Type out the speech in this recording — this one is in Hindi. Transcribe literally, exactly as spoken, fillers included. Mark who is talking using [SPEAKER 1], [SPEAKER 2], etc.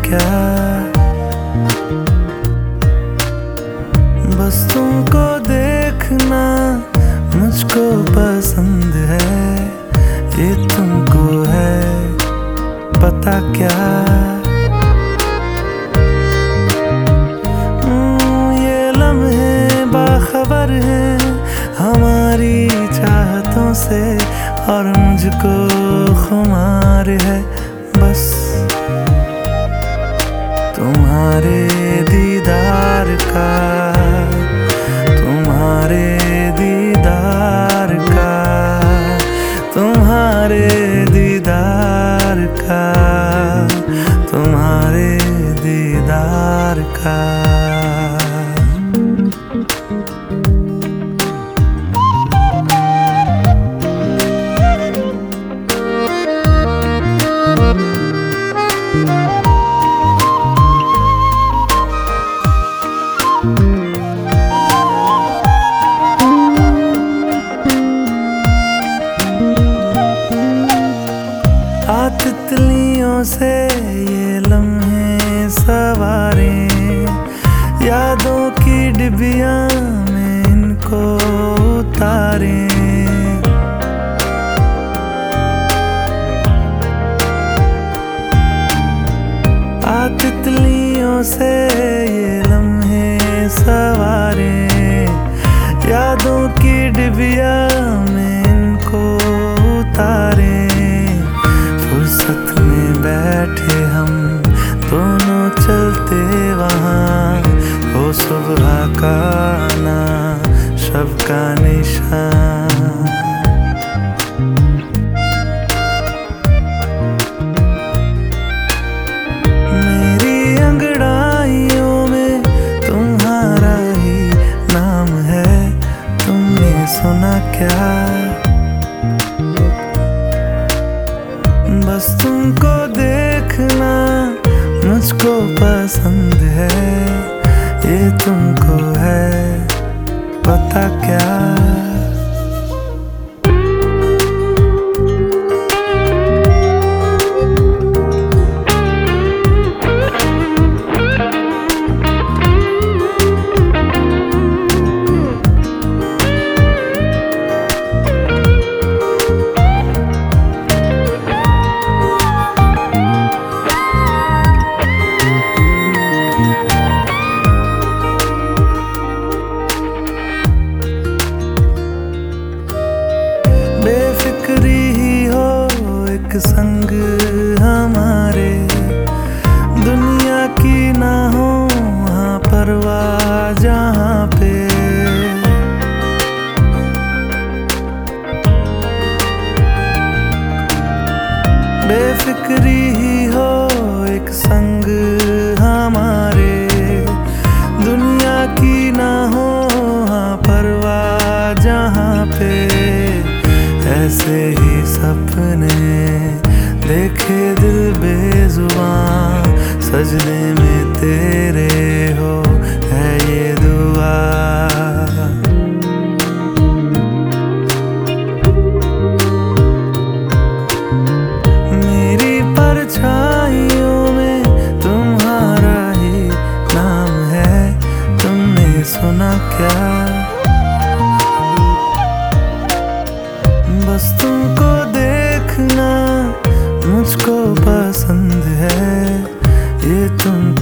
[SPEAKER 1] क्या, बस तुमको देखना मुझको पसंद है, ये तुमको है पता क्या। ये लम्हे बाखबर हैं हमारी चाहतों से, और मुझको खुमार है बस तुम्हारे दीदार का, तुम्हारे दीदार का, तुम्हारे दीदार का, तुम्हारे दीदार का। तितलियों से ये लम्हे सवारे, यादों की डिबिया में इनको उतारे। आ तितलियों से ये लम्हे सवारे, यादों की डिबिया में इनको उतारे। फुर्सत में बैठे हम दोनों चलते वहाँ, हो सुबह का आना शब का निशान। मेरी अंगड़ाइयों में तुम्हारा ही नाम है, तुमने सुना क्या, बस तुमको देखना मुझको पसंद है, ये तुमको है पता क्या। बेफिक्री ही हो एक संग हमारे, दुनिया की ना हो वहाँ परवाह जहाँ पे। बेफिक्री ही हो एक संग हमारे, दुनिया की ना हो वहाँ परवाह जहाँ पे। ऐसे ही सपने देखे दिल बेजुबान, सजने में तेरे हो है ये दुआ। मेरी परछाइयों में तुम्हारा ही नाम है, तुमने सुना क्या, बस तुमको देखना मुझको पसंद है, ये तुम